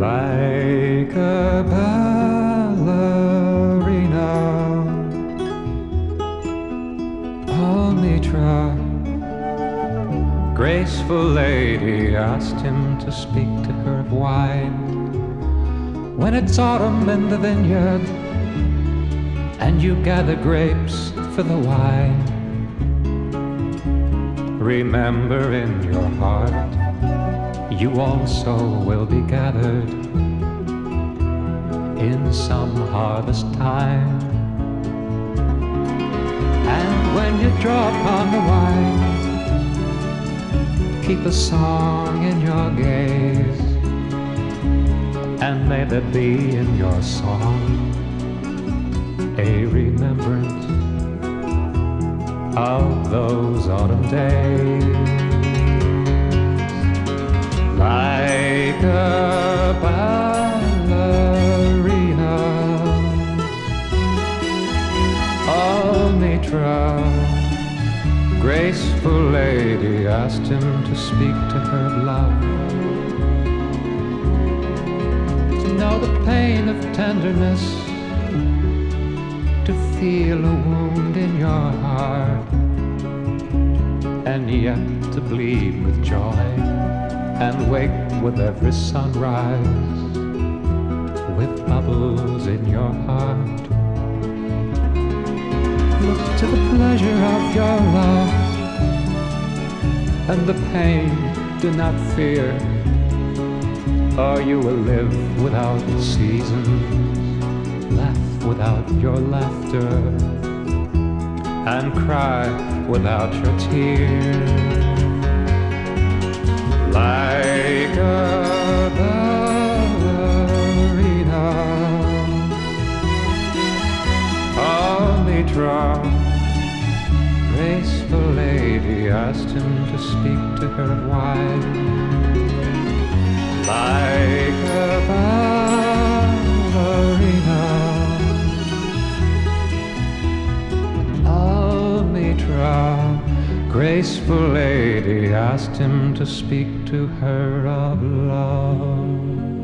like a ballerina. Almitra, graceful lady, asked him to speak to her of wine. When it's autumn in the vineyard and you gather grapes for the wine, remember in your heart you also will be gathered in some harvest time. And when you draw upon the wine, keep a song in your gaze, and may there be in your song a remembrance of those autumn days. Like a ballerina, Almitra, graceful lady, asked him to speak to her of love, to know the pain of tenderness, to feel a wound in your heart, and yet to bleed with joy and wake with every sunrise, with bubbles in your heart. Look to the pleasure of your love, and the pain do not fear, or you will live without seasons, laugh without your laughter, and cry without your tears. Like a ballerina, Almitra, graceful lady, asked him to speak to her of wine. Like a ballerina, Almitra, graceful lady, asked him to speak to her of love.